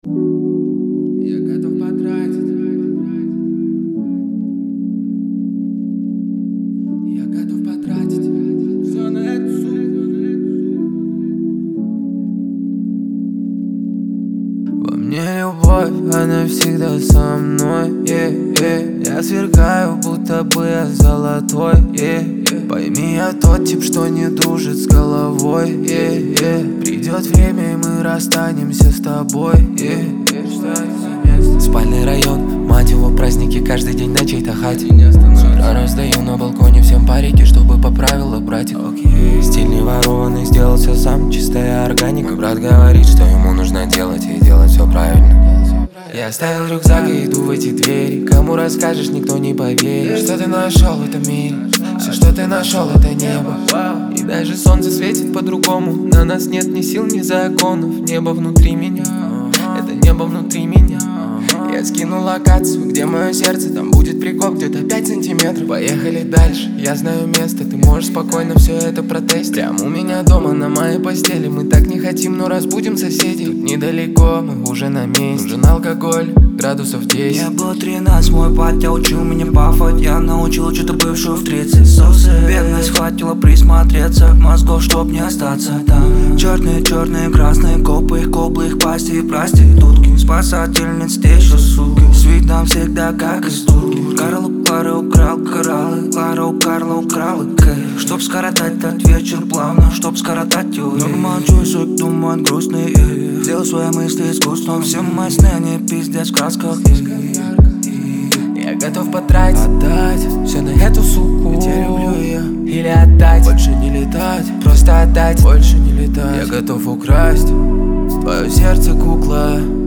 Я готов потратить. Я готов потратить все на эту сумму. Во мне любовь, она всегда со мной, Я сверкаю, будто бы я золотой, Пойми, я тот тип, что не дружит с головой, Придет время, и мы расстанемся с тобой, Спальный район, мать его, праздники каждый день на чьей-то хате. С утра раздаю на балконе всем парики, чтобы по правилам, братик. Стиль не ворованный, сделался сам, чистая органика. Мой брат говорит, что ему нужно делать и делать все правильно. Я оставил рюкзак и иду в эти двери. Кому расскажешь, никто не поверит. Что ты нашел в этом мире? Все, что ты нашел, это небо. И даже солнце светит по-другому. На нас нет ни сил, ни законов. Небо внутри меня, это небо внутри меня. Я скину локацию, где мое сердце, там будет прикол где-то 5 сантиметров. Поехали дальше, я знаю место, ты можешь спокойно все это протестить. Прямо у меня дома, на моей постели. Мы так не хотим, но разбудим соседей. Тут недалеко, мы уже на месте. Нужен алкоголь, градусов 10. Мне было 13, мой батя учил меня бафать. Я научил что-то бывшую в 30 соусы. Бедность хватило присмотреться, мозгов, чтоб не остаться там. Черные, красные копы, их коблы, их пасти и проститутки. Спасательниц те еще суки. Свит нам всегда как из турки. Карл у Клары украл кораллы, Клара у Карла украла кайф. Чтоб скоротать этот вечер плавно, чтоб скоротать его. Много молчу, суть думает грустный. Сделал свои мысли искусством. Все мои сны, они пиздец в красках. Я готов потратить, отдать все на эту суку. Ведь я люблю ее. Или отдать, больше не летать. Просто отдать, больше не летать. Я готов украсть твое сердце, кукла.